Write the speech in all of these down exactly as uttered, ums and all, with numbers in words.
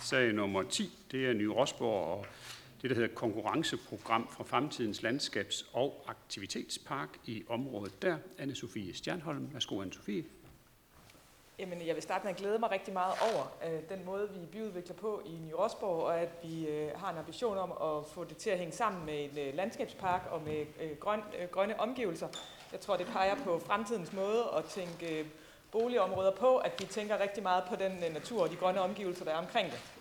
Sag nummer ti, det er Ny Rosborg og det, der hedder konkurrenceprogram for fremtidens landskabs- og aktivitetspark i området der. Anne-Sophie Stjernholm. Værsgo, Anne-Sophie. Jamen, jeg vil starte med at glæde mig rigtig meget over øh, den måde, vi byudvikler på i Ny Rosborg, og at vi øh, har en ambition om at få det til at hænge sammen med en øh, landskabspark og med øh, grøn, øh, grønne omgivelser. Jeg tror, det peger på fremtidens måde at tænke øh, boligområder på, at vi tænker rigtig meget på den øh, natur og de grønne omgivelser, der er omkring det.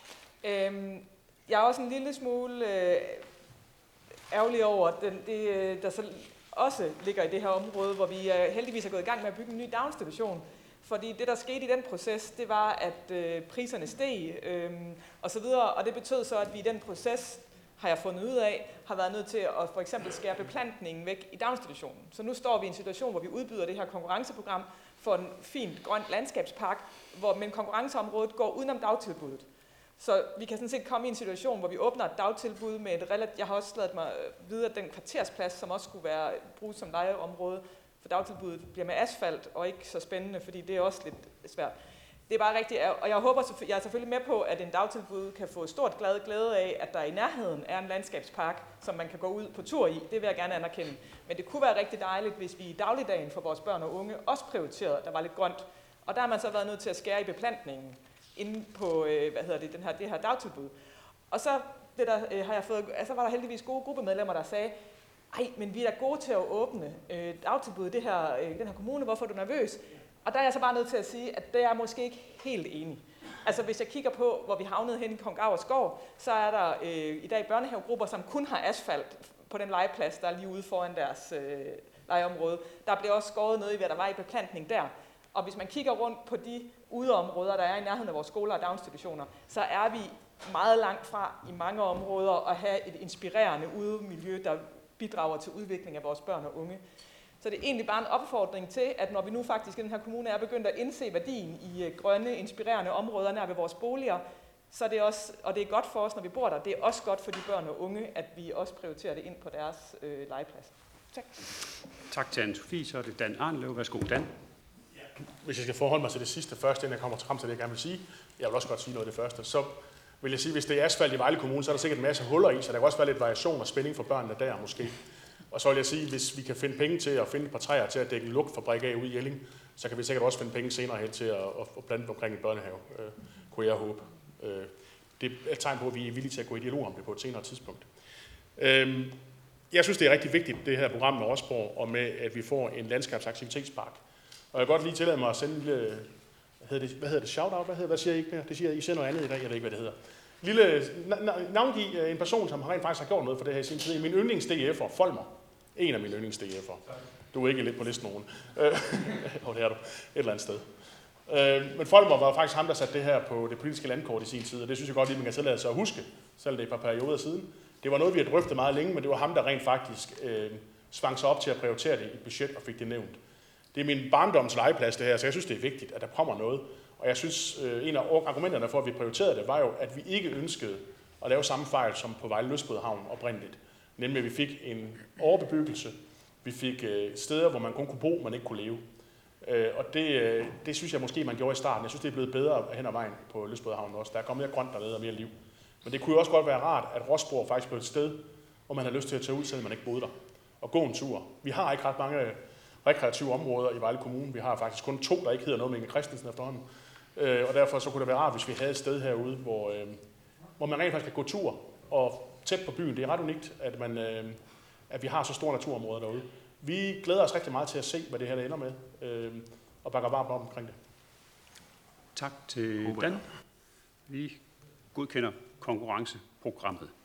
Øh, jeg er også en lille smule øh, ærgerlig over den, det, der så også ligger i det her område, hvor vi øh, heldigvis er gået i gang med at bygge en ny daginstitution. Fordi det, der skete i den proces, det var, at øh, priserne steg øh, og så videre, og det betød så, at vi i den proces, har jeg fundet ud af, har været nødt til at for eksempel skære beplantningen væk i daginstitutionen. Så nu står vi i en situation, hvor vi udbyder det her konkurrenceprogram for en fint grøn landskabspark, hvor men konkurrenceområdet går udenom dagtilbuddet. Så vi kan sådan set komme i en situation, hvor vi åbner et dagtilbud med et relativt, jeg har også ladet mig vide, at den kvartersplads, som også skulle være brugt som lejeområde, for dagtilbuddet bliver med asfalt og ikke så spændende, fordi det er også lidt svært. Det er bare rigtigt, og jeg håber, jeg er selvfølgelig med på, at en dagtilbud kan få stort glad glæde af, at der i nærheden er en landskabspark, som man kan gå ud på tur i. Det vil jeg gerne anerkende. Men det kunne være rigtig dejligt, hvis vi i dagligdagen for vores børn og unge også prioriterede, at der var lidt grønt. Og der har man så været nødt til at skære i beplantningen inde på, hvad hedder det, den her, det her dagtilbud. Og så, det der, har jeg fået, altså var der heldigvis gode gruppemedlemmer, der sagde, ej, men vi er da gode til at åbne øh, dagtilbud i det her, øh, den her kommune, hvorfor er du nervøs? Og der er jeg så bare nødt til at sige, at det er jeg måske ikke helt enig. Altså hvis jeg kigger på, hvor vi havnede hen i Kong Gavers Skov, så er der øh, i dag børnehavegrupper, som kun har asfalt på den legeplads, der er lige ude foran deres øh, legeområde. Der bliver også skåret noget i, hvad der var i beplantning der. Og hvis man kigger rundt på de udeområder, der er i nærheden af vores skoler og daginstitutioner, så er vi meget langt fra i mange områder at have et inspirerende udemiljø, der bidrager til udvikling af vores børn og unge. Så det er egentlig bare en opfordring til, at når vi nu faktisk i den her kommune er begyndt at indse værdien i grønne, inspirerende områder nær ved vores boliger, så er det også, og det er godt for os, når vi bor der, det er også godt for de børn og unge, at vi også prioriterer det ind på deres øh, legeplads. Tak. Tak til Anne-Sophie, så er det Dan Arnlev. Værsgo, Dan. Hvis jeg skal forholde mig til det sidste først, inden jeg kommer frem til det, jeg gerne vil sige, jeg vil også godt sige noget af det første, så vil jeg sige, hvis det er asfalt i Vejle Kommune, så er der sikkert en masse huller i, så der kan også være lidt variation og spænding for børnene der måske. Og så vil jeg sige, hvis vi kan finde penge til at finde et par træer til at dække en lugtfabrik af ude i Jelling, så kan vi sikkert også finde penge senere hen til at, at plante omkring en børnehave, øh, kunne jeg håbe. Øh, det er et tegn på, at vi er villige til at gå i dialog om det på et senere tidspunkt. Øh, jeg synes, det er rigtig vigtigt, det her program med Rosborg, og med, at vi får en landskabsaktivitetspark. Og jeg kan godt lige tillade mig at sende en lille, hvad hedder det, hvad hedder det shout-out? Hvad, hedder, hvad siger I ikke mere? Det siger, I siger noget andet i dag, jeg ved ikke, hvad det hedder. Lille navngiv en person, som rent faktisk har gjort noget for det her i sin tid. Min yndlings D F'er, Folmer. En af mine yndlings D F'er. Du er ikke lidt på listen nogen. Åh, oh, det er du. Et eller andet sted. Men Folmer var faktisk ham, der satte det her på det politiske landkort i sin tid, og det synes jeg godt lige, man kan tillade sig at huske, selvom det er et par perioder siden. Det var noget, vi har drøftet meget længe, men det var ham, der rent faktisk øh, svang sig op til at prioritere det i et budget og fik det nævnt. Det er min barndoms legeplads, det her, så jeg synes, det er vigtigt, at der kommer noget. Og jeg synes, øh, en af argumenterne for, at vi prioriterede det, var jo, at vi ikke ønskede at lave samme fejl som på Vejle Lystbådehavn oprindeligt. Nemlig, at vi fik en overbebyggelse, vi fik øh, steder, hvor man kun kunne bo, men ikke kunne leve. Øh, og det, øh, det synes jeg måske, man gjorde i starten. Jeg synes, det er blevet bedre hen ad vejen på Lystbådehavn også. Der er kommet mere grønt dernede og mere liv. Men det kunne jo også godt være rart, at Rosborg faktisk blev et sted, hvor man har lyst til at tage ud, selvom man ikke boede der. Og gå en tur. Vi har ikke ret mange rekreative områder i Vejle Kommune. Vi har faktisk kun to, der ikke hedder noget med Inge Christensen efterhånden. Øh, og derfor så kunne det være rart, hvis vi havde et sted herude, hvor, øh, hvor man rent faktisk kan gå tur og tæt på byen. Det er ret unikt, at, man, øh, at vi har så store naturområder derude. Vi glæder os rigtig meget til at se, hvad det her ender med, øh, og bakker varmt op omkring det. Tak til Dan. Vi godkender konkurrenceprogrammet.